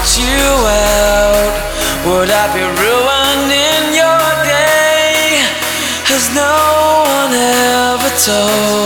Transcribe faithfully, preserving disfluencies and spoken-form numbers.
you out? Would I be ruining your day? Has no one ever told?